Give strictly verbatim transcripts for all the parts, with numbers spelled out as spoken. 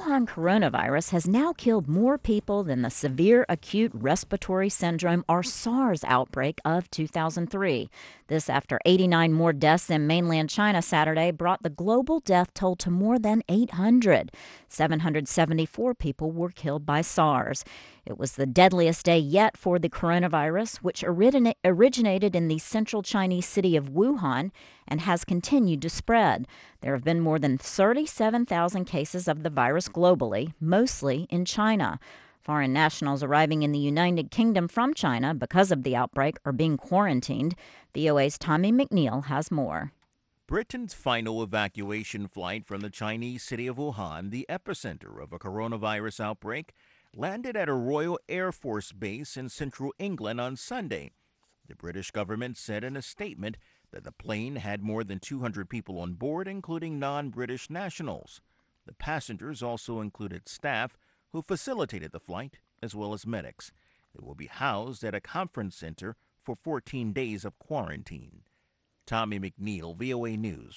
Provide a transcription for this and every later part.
Wuhan coronavirus has now killed more people than the severe acute respiratory syndrome or SARS outbreak of two thousand three. This after eighty-nine more deaths in mainland China Saturday brought the global death toll to more than eight hundred. seven hundred seventy-four people were killed by SARS. It was the deadliest day yet for the coronavirus, which origina- originated in the central Chinese city of Wuhan and has continued to spread. There have been more than thirty-seven thousand cases of the virus globally, mostly in China. Foreign nationals arriving in the United Kingdom from China because of the outbreak are being quarantined. V O A's Tommy McNeil has more. Britain's final evacuation flight from the Chinese city of Wuhan, the epicenter of a coronavirus outbreak, landed at a Royal Air Force base in central England on Sunday. The British government said in a statement that the plane had more than two hundred people on board, including non-British nationals. The passengers also included staff who facilitated the flight, as well as medics. They will be housed at a conference center for fourteen days of quarantine. Tommy McNeil, V O A News.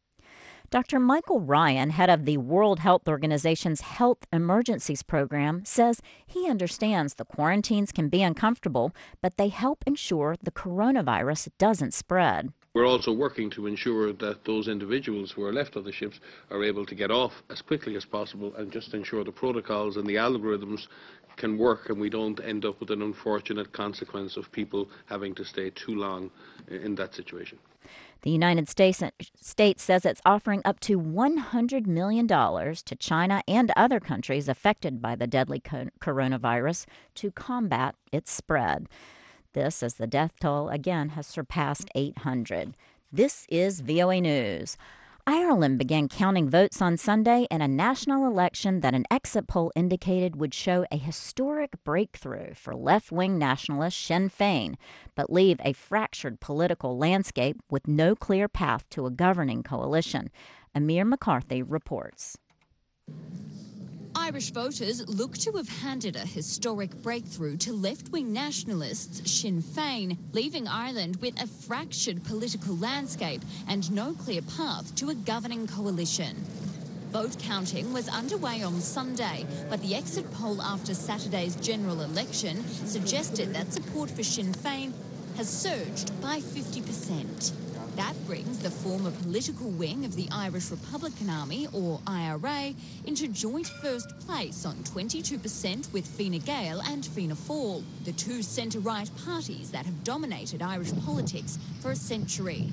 Doctor Michael Ryan, head of the World Health Organization's Health Emergencies Program, says he understands the quarantines can be uncomfortable, but they help ensure the coronavirus doesn't spread. We're also working to ensure that those individuals who are left on the ships are able to get off as quickly as possible and just ensure the protocols and the algorithms can work and we don't end up with an unfortunate consequence of people having to stay too long in that situation. The United States, States says it's offering up to one hundred million dollars to China and other countries affected by the deadly co- coronavirus to combat its spread. This as the death toll again has surpassed eight hundred. This is V O A News. Ireland began counting votes on Sunday in a national election that an exit poll indicated would show a historic breakthrough for left-wing nationalist Sinn Féin, but leave a fractured political landscape with no clear path to a governing coalition. Amir McCarthy reports. Irish voters look to have handed a historic breakthrough to left-wing nationalists Sinn Féin, leaving Ireland with a fractured political landscape and no clear path to a governing coalition. Vote counting was underway on Sunday, but the exit poll after Saturday's general election suggested that support for Sinn Féin has surged by fifty percent. That brings the former political wing of the Irish Republican Army, or I R A, into joint first place on twenty-two percent with Fine Gael and Fianna Fáil, the two centre-right parties that have dominated Irish politics for a century.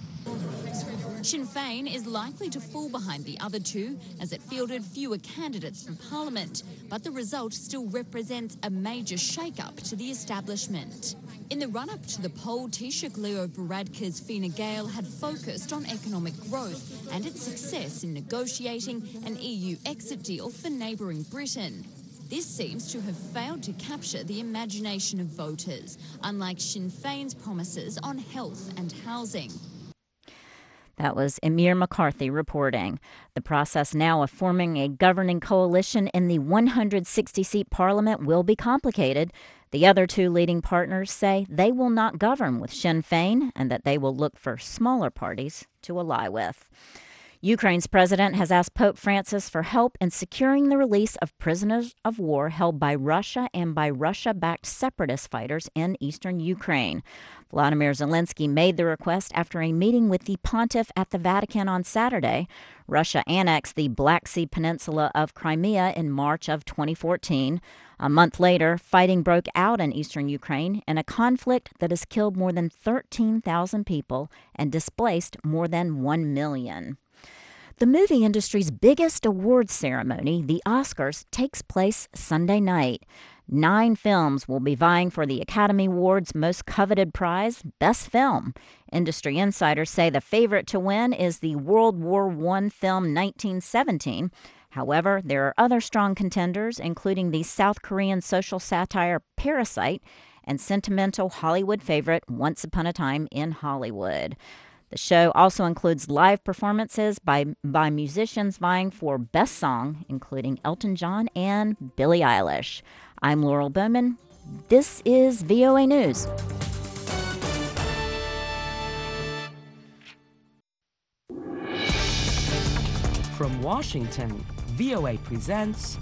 Sinn Féin is likely to fall behind the other two as it fielded fewer candidates for Parliament, but the result still represents a major shake-up to the establishment. In the run-up to the poll, Taoiseach Leo Varadkar's Fine Gael had focused on economic growth and its success in negotiating an E U exit deal for neighbouring Britain. This seems to have failed to capture the imagination of voters, unlike Sinn Féin's promises on health and housing. That was Amir McCarthy reporting. The process now of forming a governing coalition in the one hundred sixty seat parliament will be complicated. The other two leading partners say they will not govern with Sinn Féin and that they will look for smaller parties to ally with. Ukraine's president has asked Pope Francis for help in securing the release of prisoners of war held by Russia and by Russia-backed separatist fighters in eastern Ukraine. Volodymyr Zelensky made the request after a meeting with the pontiff at the Vatican on Saturday. Russia annexed the Black Sea Peninsula of Crimea in March of twenty fourteen. A month later, fighting broke out in eastern Ukraine in a conflict that has killed more than thirteen thousand people and displaced more than one million. The movie industry's biggest awards ceremony, the Oscars, takes place Sunday night. Nine films will be vying for the Academy Award's most coveted prize, Best Film. Industry insiders say the favorite to win is the World War One film nineteen seventeen. However, there are other strong contenders, including the South Korean social satire Parasite and sentimental Hollywood favorite Once Upon a Time in Hollywood. The show also includes live performances by, by musicians vying for Best Song, including Elton John and Billie Eilish. I'm Laurel Bowman. This is V O A News. From Washington, V O A presents